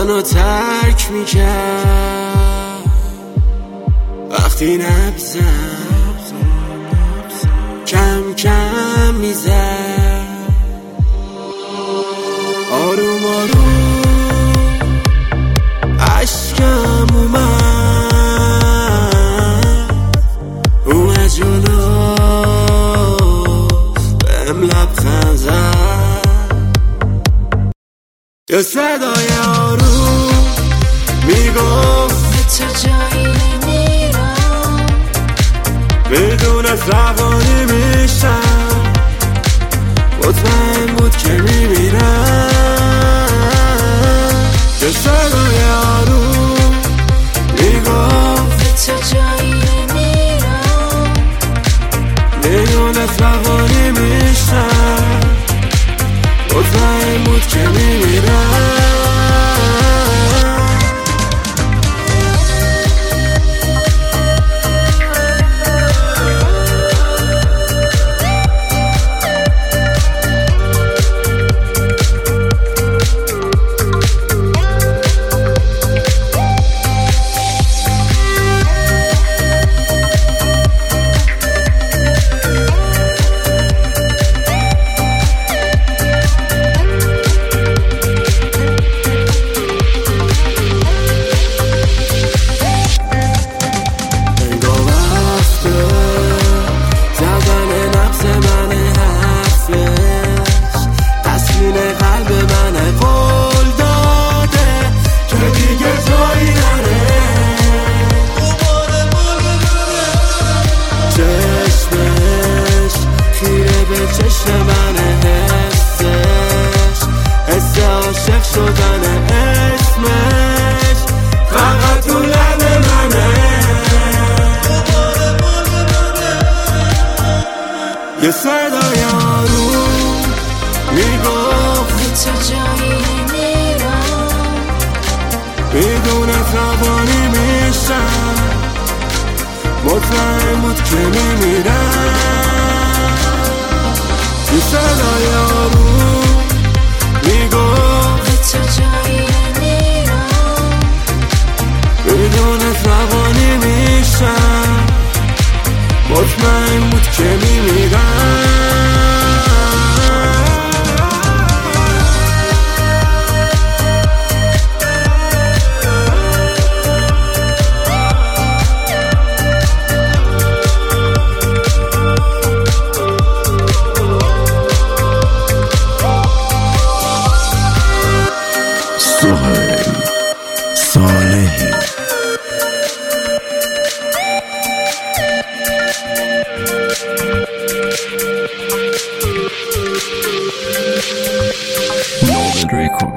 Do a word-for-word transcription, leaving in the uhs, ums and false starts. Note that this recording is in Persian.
منو ترک میکرد وقتی نبزم کم کم میزد آروم آروم عشقم اومد اومد جلو بهم لبخند زد یه صدای آروم میگفت به تو جایی نمیرم بدون روانی میشم مطمئن بود که میمیرم یه صدای آروم میگفت به تو جایی نمیرم بدون روانی میشم مطمئن بود که میمیرم چشم من حسش حس عاشق شدن اسمش فقط تو لب منه یه صدای آروم میگفت به تو جایی نمیرم بدون روانی میشم مطمئن بود که میمیرم یه صدای آروم میگفت به تو جایی نمیرم بدون روانی میشم مطمئن بود که میمیرم سهیل صالحی Novel Record